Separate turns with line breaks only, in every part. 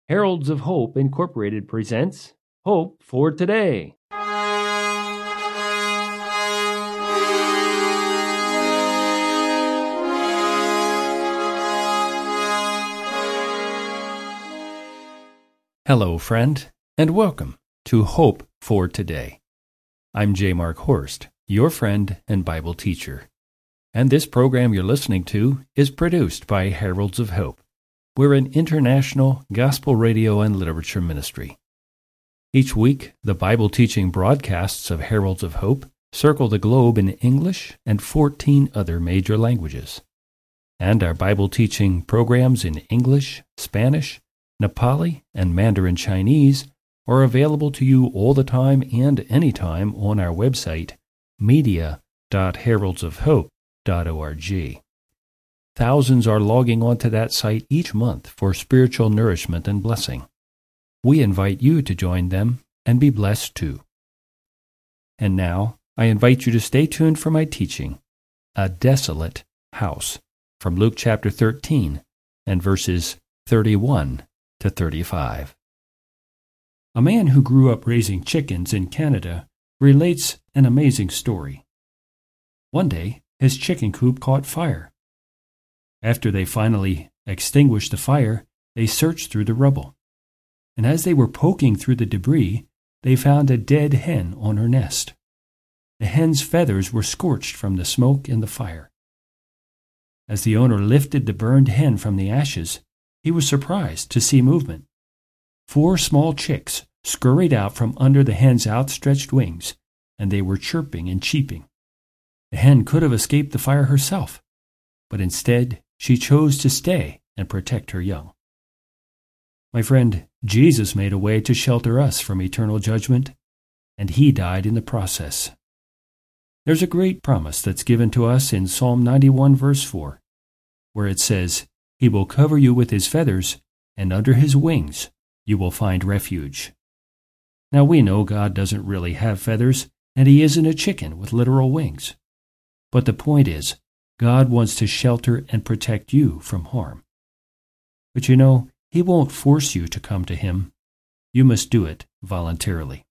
Heralds of Hope Incorporated presents Hope for Today. Hello, friend, and welcome to Hope for Today. I'm J. Mark Horst, your friend and Bible teacher, and this program you're listening to is produced by Heralds of Hope. We're an international gospel radio and literature ministry. Each week, the Bible teaching broadcasts of Heralds of Hope circle the globe in English and 14 other major languages. And our Bible teaching programs in English, Spanish, Nepali, and Mandarin Chinese are available to you all the time and anytime on our website, media.heraldsofhope.org. Thousands are logging onto that site each month for spiritual nourishment and blessing. We invite you to join them and be blessed too. And now, I invite you to stay tuned for my teaching, A Desolate House, from Luke chapter 13 and verses 31 to 35. A man who grew up raising chickens in Canada relates an amazing story. One day, his chicken coop caught fire. After they finally extinguished the fire, they searched through the rubble. And as they were poking through the debris, they found a dead hen on her nest. The hen's feathers were scorched from the smoke and the fire. As the owner lifted the burned hen from the ashes, he was surprised to see movement. 4 small chicks scurried out from under the hen's outstretched wings, and they were chirping and cheeping. The hen could have escaped the fire herself, but instead she chose to stay and protect her young. My friend, Jesus made a way to shelter us from eternal judgment, and he died in the process. There's a great promise that's given to us in Psalm 91 verse 4, where it says, "He will cover you with his feathers, and under his wings you will find refuge." Now we know God doesn't really have feathers, and he isn't a chicken with literal wings. But the point is, God wants to shelter and protect you from harm. But you know, he won't force you to come to him. You must do it voluntarily.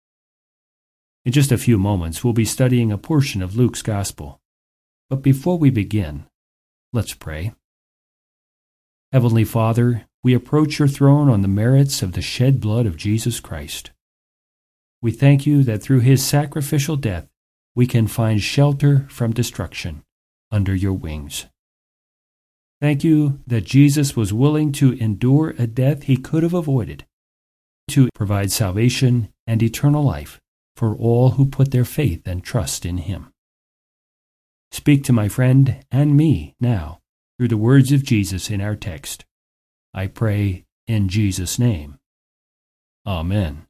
In just a few moments, we'll be studying a portion of Luke's Gospel. But before we begin, let's pray. Heavenly Father, we approach your throne on the merits of the shed blood of Jesus Christ. We thank you that through his sacrificial death, we can find shelter from destruction under your wings. Thank you that Jesus was willing to endure a death he could have avoided, to provide salvation and eternal life for all who put their faith and trust in him. Speak to my friend and me now through the words of Jesus in our text. I pray in Jesus' name. Amen.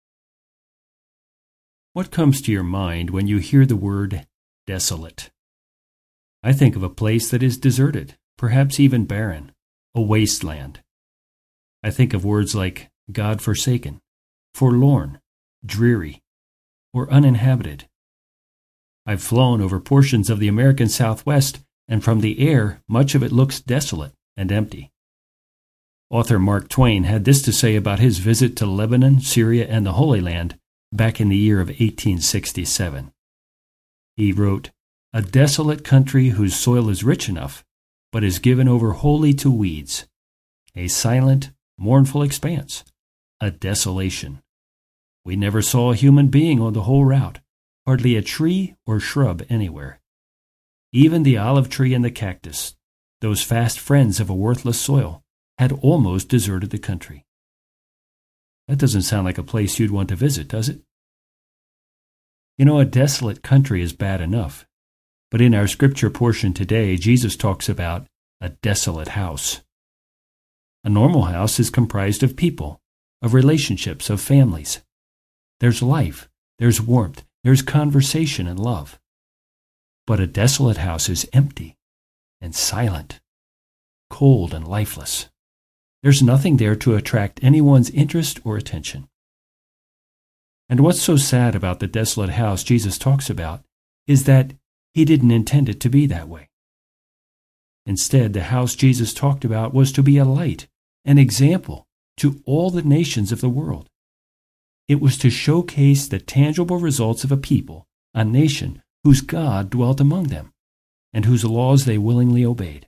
What comes to your mind when you hear the word desolate? I think of a place that is deserted, perhaps even barren, a wasteland. I think of words like God-forsaken, forlorn, dreary, or uninhabited. I've flown over portions of the American Southwest, and from the air, much of it looks desolate and empty. Author Mark Twain had this to say about his visit to Lebanon, Syria, and the Holy Land back in the year of 1867. He wrote, "A desolate country whose soil is rich enough, but is given over wholly to weeds. A silent, mournful expanse. A desolation. We never saw a human being on the whole route, hardly a tree or shrub anywhere. Even the olive tree and the cactus, those fast friends of a worthless soil, had almost deserted the country." That doesn't sound like a place you'd want to visit, does it? You know, a desolate country is bad enough. But in our scripture portion today, Jesus talks about a desolate house. A normal house is comprised of people, of relationships, of families. There's life, there's warmth, there's conversation and love. But a desolate house is empty and silent, cold and lifeless. There's nothing there to attract anyone's interest or attention. And what's so sad about the desolate house Jesus talks about is that he didn't intend it to be that way. Instead, the house Jesus talked about was to be a light, an example to all the nations of the world. It was to showcase the tangible results of a people, a nation, whose God dwelt among them, and whose laws they willingly obeyed.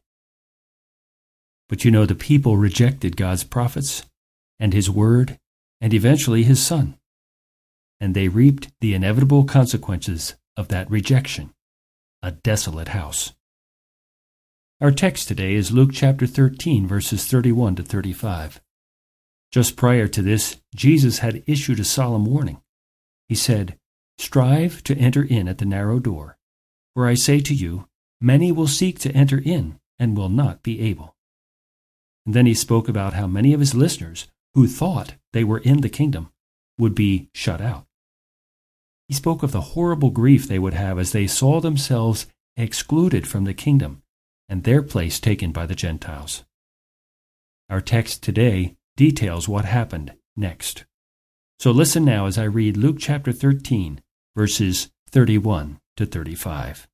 But the people rejected God's prophets, and His word, and eventually His Son. And they reaped the inevitable consequences of that rejection, a desolate house. Our text today is Luke chapter 13, verses 31 to 35. Just prior to this, Jesus had issued a solemn warning. He said, "Strive to enter in at the narrow door, for I say to you, many will seek to enter in and will not be able." And then he spoke about how many of his listeners, who thought they were in the kingdom, would be shut out. He spoke of the horrible grief they would have as they saw themselves excluded from the kingdom and their place taken by the Gentiles. Our text today details what happened next. So listen now as I read Luke chapter 13, verses 31 to 35.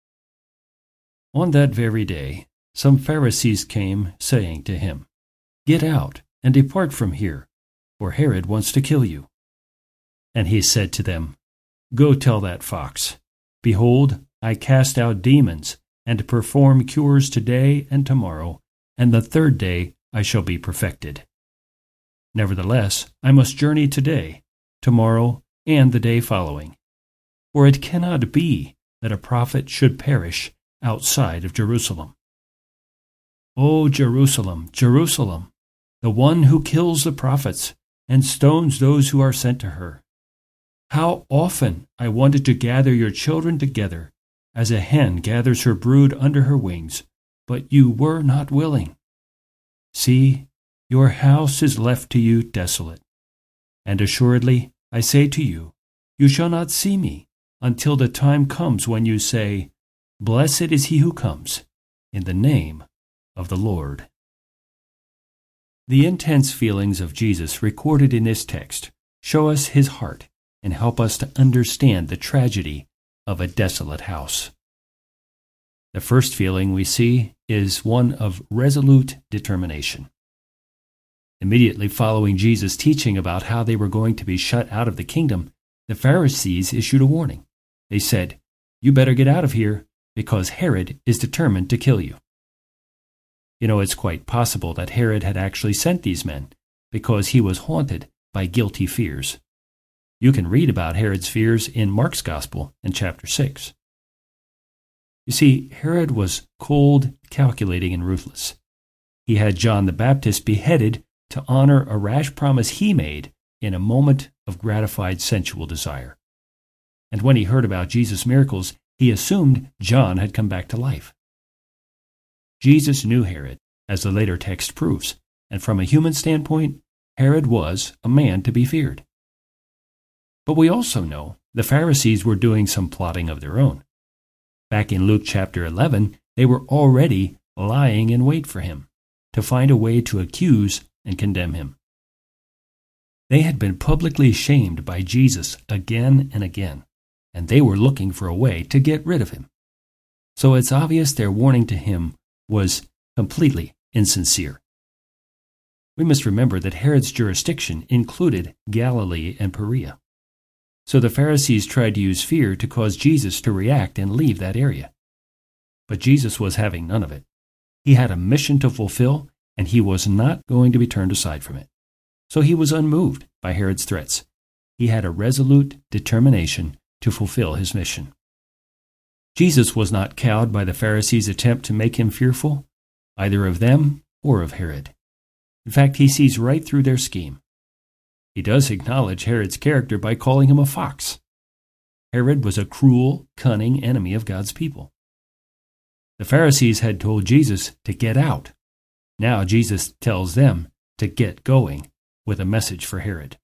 On that very day, some Pharisees came, saying to him, "Get out and depart from here, for Herod wants to kill you." And he said to them, "Go tell that fox, behold, I cast out demons and perform cures today and tomorrow, and the third day I shall be perfected. Nevertheless, I must journey today, tomorrow, and the day following. For it cannot be that a prophet should perish outside of Jerusalem. O Jerusalem, Jerusalem, the one who kills the prophets and stones those who are sent to her. How often I wanted to gather your children together, as a hen gathers her brood under her wings, but you were not willing. See, your house is left to you desolate. And assuredly, I say to you, you shall not see me until the time comes when you say, Blessed is he who comes in the name of the Lord." The intense feelings of Jesus recorded in this text show us his heart and help us to understand the tragedy of a desolate house. The first feeling we see is one of resolute determination. Immediately following Jesus' teaching about how they were going to be shut out of the kingdom, the Pharisees issued a warning. They said, "You better get out of here, because Herod is determined to kill you." It's quite possible that Herod had actually sent these men because he was haunted by guilty fears. You can read about Herod's fears in Mark's Gospel in chapter 6. You see, Herod was cold, calculating, and ruthless. He had John the Baptist beheaded to honor a rash promise he made in a moment of gratified sensual desire. And when he heard about Jesus' miracles, he assumed John had come back to life. Jesus knew Herod, as the later text proves, and from a human standpoint, Herod was a man to be feared. But we also know the Pharisees were doing some plotting of their own. Back in Luke chapter 11, they were already lying in wait for him, to find a way to accuse and condemn him. They had been publicly shamed by Jesus again and again, and they were looking for a way to get rid of him. So it's obvious their warning to him was completely insincere. We must remember that Herod's jurisdiction included Galilee and Perea. So the Pharisees tried to use fear to cause Jesus to react and leave that area. But Jesus was having none of it. He had a mission to fulfill, and he was not going to be turned aside from it. So he was unmoved by Herod's threats. He had a resolute determination to fulfill his mission. Jesus was not cowed by the Pharisees' attempt to make him fearful, either of them or of Herod. In fact, he sees right through their scheme. He does acknowledge Herod's character by calling him a fox. Herod was a cruel, cunning enemy of God's people. The Pharisees had told Jesus to get out. Now Jesus tells them to get going with a message for Herod.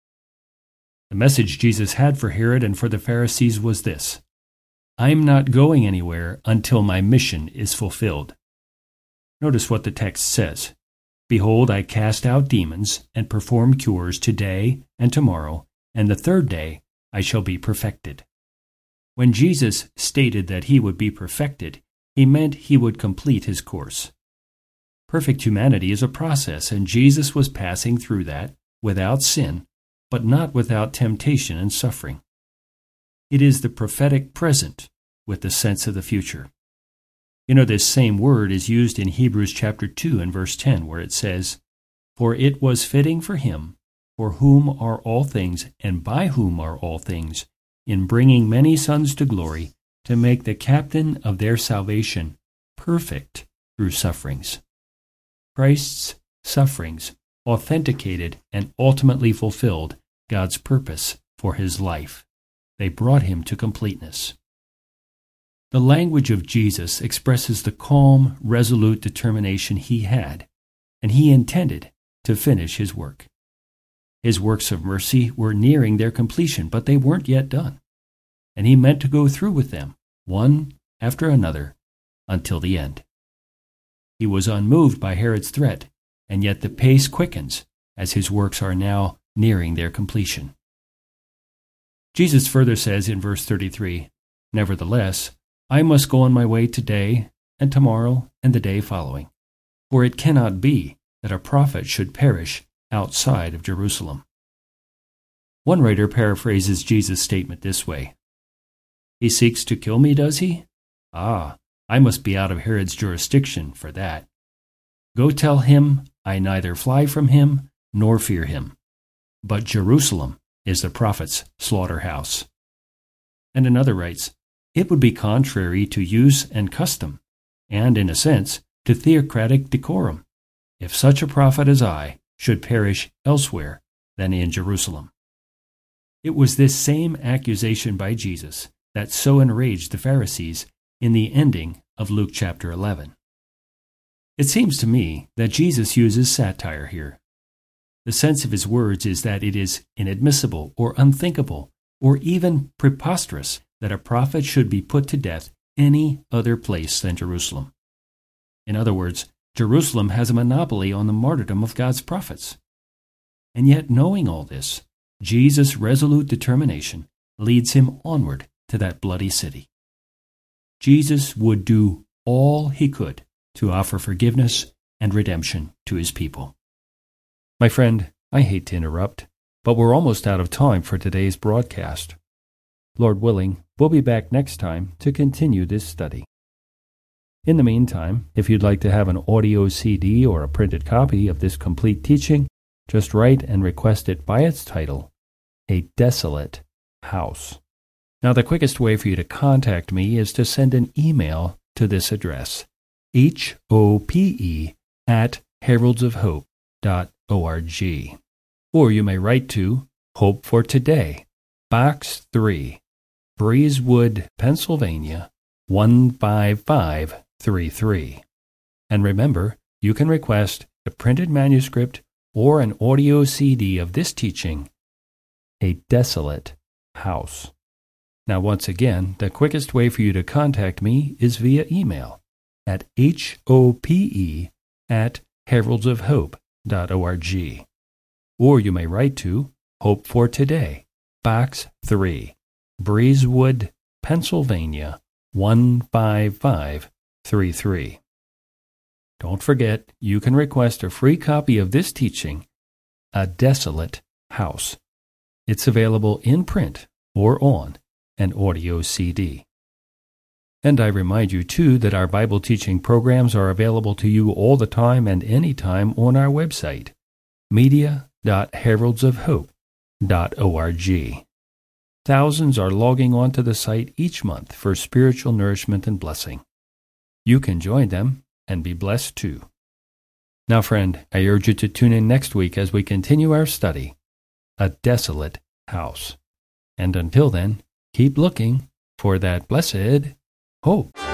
The message Jesus had for Herod and for the Pharisees was this: I'm not going anywhere until my mission is fulfilled. Notice what the text says. Behold, I cast out demons and perform cures today and tomorrow, and the third day I shall be perfected. When Jesus stated that he would be perfected, he meant he would complete his course. Perfect humanity is a process, and Jesus was passing through that without sin, but not without temptation and suffering. It is the prophetic present with the sense of the future. This same word is used in Hebrews chapter 2 and verse 10, where it says, "For it was fitting for him, for whom are all things, and by whom are all things, in bringing many sons to glory, to make the captain of their salvation perfect through sufferings." Christ's sufferings authenticated and ultimately fulfilled God's purpose for his life. They brought him to completeness. The language of Jesus expresses the calm, resolute determination he had, and he intended to finish his work. His works of mercy were nearing their completion, but they weren't yet done, and he meant to go through with them, one after another, until the end. He was unmoved by Herod's threat, and yet the pace quickens as his works are now nearing their completion. Jesus further says in verse 33, "Nevertheless, I must go on my way today and tomorrow and the day following, for it cannot be that a prophet should perish outside of Jerusalem." One writer paraphrases Jesus' statement this way: "He seeks to kill me, does he? Ah, I must be out of Herod's jurisdiction for that. Go tell him I neither fly from him nor fear him, but Jerusalem is the prophet's slaughterhouse." And another writes, "It would be contrary to use and custom, and, in a sense, to theocratic decorum, if such a prophet as I should perish elsewhere than in Jerusalem." It was this same accusation by Jesus that so enraged the Pharisees in the ending of Luke chapter 11. It seems to me that Jesus uses satire here. The sense of his words is that it is inadmissible or unthinkable or even preposterous that a prophet should be put to death any other place than Jerusalem. In other words, Jerusalem has a monopoly on the martyrdom of God's prophets. And yet, knowing all this, Jesus' resolute determination leads him onward to that bloody city. Jesus would do all he could to offer forgiveness and redemption to his people. My friend, I hate to interrupt, but we're almost out of time for today's broadcast. Lord willing, we'll be back next time to continue this study. In the meantime, if you'd like to have an audio CD or a printed copy of this complete teaching, just write and request it by its title, A Desolate House. Now, the quickest way for you to contact me is to send an email to this address, hope@heraldsofhope.org. Or you may write to Hope for Today, Box 3, Breezewood, Pennsylvania, 15533. And remember, you can request a printed manuscript or an audio CD of this teaching, A Desolate House. Now, once again, the quickest way for you to contact me is via email at hope@heraldsofhope.org. Or you may write to Hope for Today, Box 3, Breezewood, Pennsylvania, 15533. Don't forget, you can request a free copy of this teaching, A Desolate House. It's available in print or on an audio CD. And I remind you, too, that our Bible teaching programs are available to you all the time and anytime on our website, media.heraldsofhope.org. Thousands are logging on to the site each month for spiritual nourishment and blessing. You can join them and be blessed too. Now, friend, I urge you to tune in next week as we continue our study, A Desolate House. And until then, keep looking for that blessed hope.